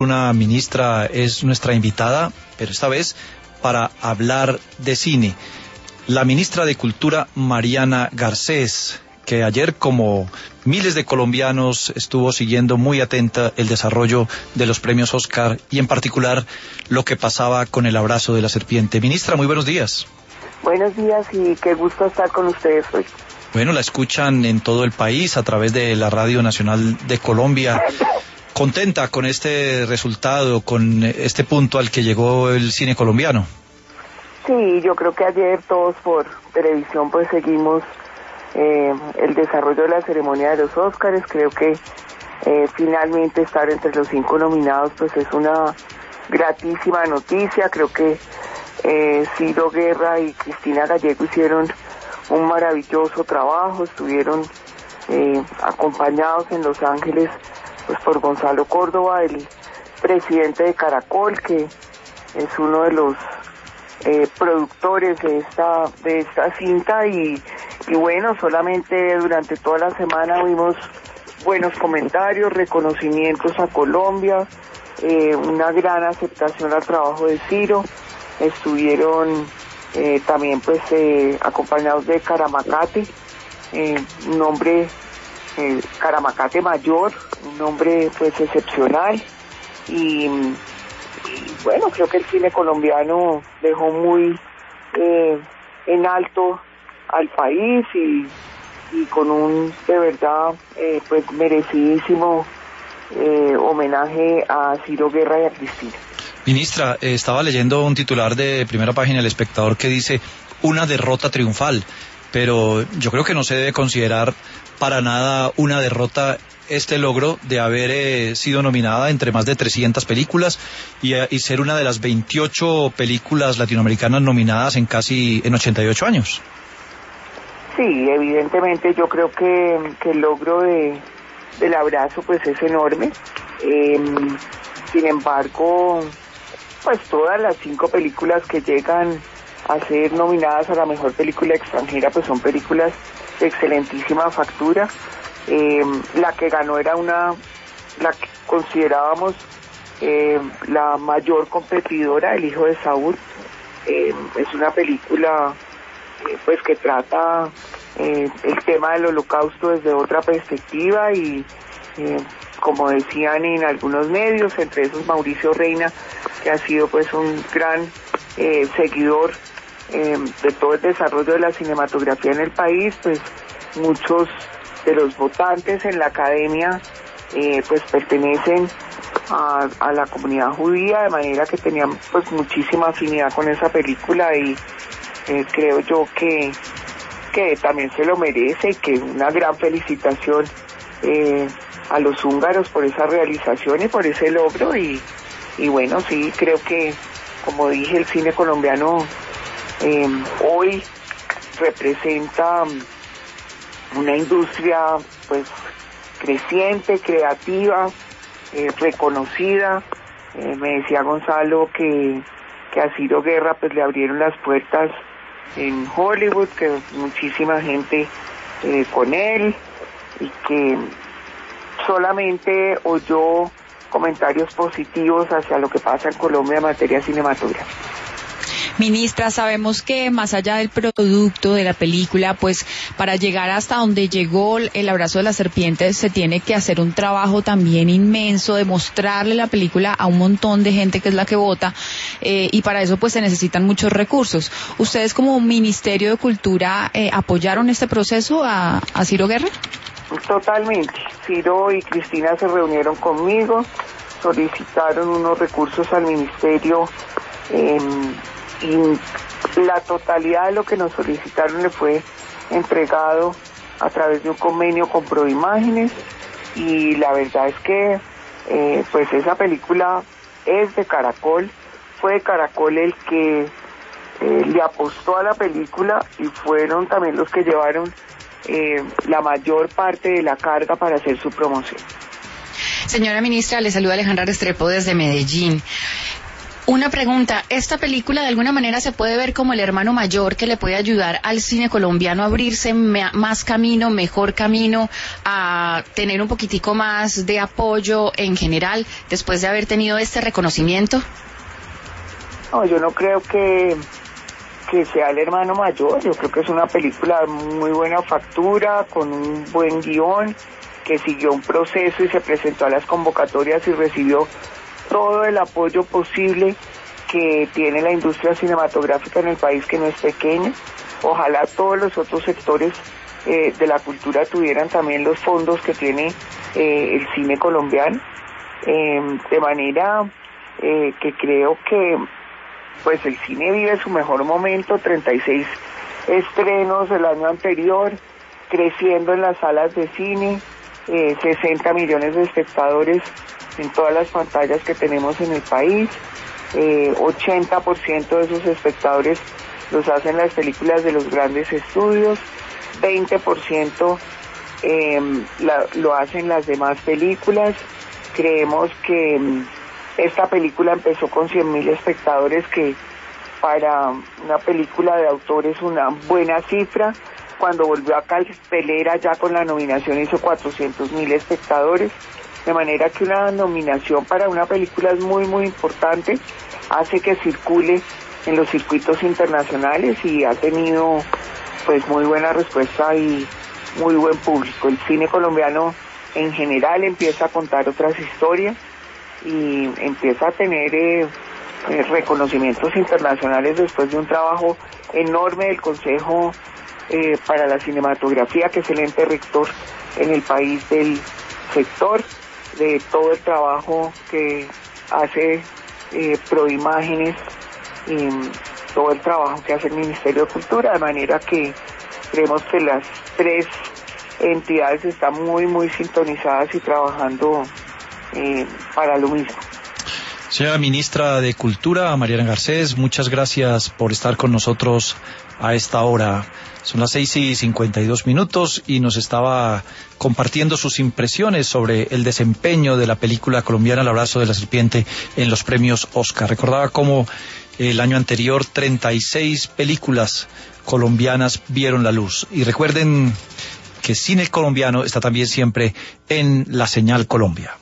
Una ministra es nuestra invitada, pero esta vez para hablar de cine. La ministra de Cultura, Mariana Garcés, que ayer, como miles de colombianos, estuvo siguiendo muy atenta el desarrollo de los premios Oscar y en particular lo que pasaba con El abrazo de la serpiente. Ministra, muy buenos días. Buenos días y qué gusto estar con ustedes hoy. Bueno, la escuchan en todo el país a través de la Radio Nacional de Colombia. ¿Contenta con este resultado, con este punto al que llegó el cine colombiano? Sí, yo creo que ayer todos por televisión pues seguimos el desarrollo de la ceremonia de los Óscares. Creo que finalmente estar entre los 5 nominados pues es una gratísima noticia. Creo que Ciro Guerra y Cristina Gallego hicieron un maravilloso trabajo, estuvieron acompañados en Los Ángeles pues por Gonzalo Córdoba, el presidente de Caracol, que es uno de los productores de esta cinta y bueno, solamente durante toda la semana vimos buenos comentarios, reconocimientos a Colombia, una gran aceptación al trabajo de Ciro. Estuvieron también pues acompañados de Caramacate, un hombre Caramacate mayor, un hombre pues excepcional y bueno, creo que el cine colombiano dejó muy en alto al país y con un de verdad pues merecidísimo homenaje a Ciro Guerra y a Cristina. Ministra, estaba leyendo un titular de primera página del Espectador que dice una derrota triunfal, pero yo creo que no se debe considerar para nada una derrota este logro de haber sido nominada entre más de 300 películas y ser una de las 28 películas latinoamericanas nominadas en 88 años. Sí, evidentemente yo creo que el logro del abrazo pues es enorme. Sin embargo, pues todas las 5 películas que llegan a ser nominadas a la mejor película extranjera pues son películas de excelentísima factura. La que ganó era la que considerábamos la mayor competidora, El hijo de Saúl. Es una película pues que trata el tema del Holocausto desde otra perspectiva y como decían en algunos medios, entre esos Mauricio Reina, que ha sido pues un gran seguidor de todo el desarrollo de la cinematografía en el país, pues muchos de los votantes en la academia pues pertenecen a la comunidad judía, de manera que tenían pues muchísima afinidad con esa película y creo yo que también se lo merece y que una gran felicitación a los húngaros por esa realización y por ese logro y bueno, sí, creo que como dije, el cine colombiano hoy representa una industria pues creciente, creativa, reconocida. Me decía Gonzalo que a Ciro Guerra pues le abrieron las puertas en Hollywood, que muchísima gente con él y que solamente oyó comentarios positivos hacia lo que pasa en Colombia en materia cinematográfica. Ministra, sabemos que más allá del producto de la película, pues para llegar hasta donde llegó El abrazo de la serpiente se tiene que hacer un trabajo también inmenso de mostrarle la película a un montón de gente que es la que vota y para eso pues se necesitan muchos recursos. ¿Ustedes como Ministerio de Cultura apoyaron este proceso a Ciro Guerra? Totalmente. Ciro y Cristina se reunieron conmigo, solicitaron unos recursos al ministerio y la totalidad de lo que nos solicitaron le fue entregado a través de un convenio con Proimágenes y la verdad es que pues esa película es de Caracol, fue Caracol el que le apostó a la película y fueron también los que llevaron la mayor parte de la carga para hacer su promoción. Señora ministra, le saluda Alejandra Restrepo desde Medellín. Una pregunta, ¿esta película de alguna manera se puede ver como el hermano mayor que le puede ayudar al cine colombiano a abrirse más camino, mejor camino, a tener un poquitico más de apoyo en general después de haber tenido este reconocimiento? No, yo no creo que sea el hermano mayor. Yo creo que es una película de muy buena factura, con un buen guión, que siguió un proceso y se presentó a las convocatorias y recibió todo el apoyo posible que tiene la industria cinematográfica en el país, que no es pequeña. Ojalá todos los otros sectores de la cultura tuvieran también los fondos que tiene el cine colombiano, de manera que creo que pues el cine vive su mejor momento. 36 estrenos el año anterior, creciendo en las salas de cine, 60 millones de espectadores en todas las pantallas que tenemos en el país. 80% de esos espectadores los hacen las películas de los grandes estudios, 20% lo hacen las demás películas. Creemos que esta película empezó con 100.000 espectadores, que para una película de autor es una buena cifra. Cuando volvió a cartelera ya con la nominación hizo 400.000 espectadores, de manera que una nominación para una película es muy muy importante, hace que circule en los circuitos internacionales y ha tenido pues muy buena respuesta y muy buen público. El cine colombiano en general empieza a contar otras historias y empieza a tener reconocimientos internacionales después de un trabajo enorme del Consejo para la Cinematografía, que es el ente rector en el país del sector, de todo el trabajo que hace Proimágenes y todo el trabajo que hace el Ministerio de Cultura, de manera que creemos que las tres entidades están muy muy sintonizadas y trabajando para lo mismo. Señora Ministra de Cultura, Mariana Garcés, muchas gracias por estar con nosotros a esta hora. Son las 6:52 y nos estaba compartiendo sus impresiones sobre el desempeño de la película colombiana El abrazo de la serpiente en los premios Oscar. Recordaba cómo el año anterior 36 películas colombianas vieron la luz. Y recuerden que cine colombiano está también siempre en La Señal Colombia.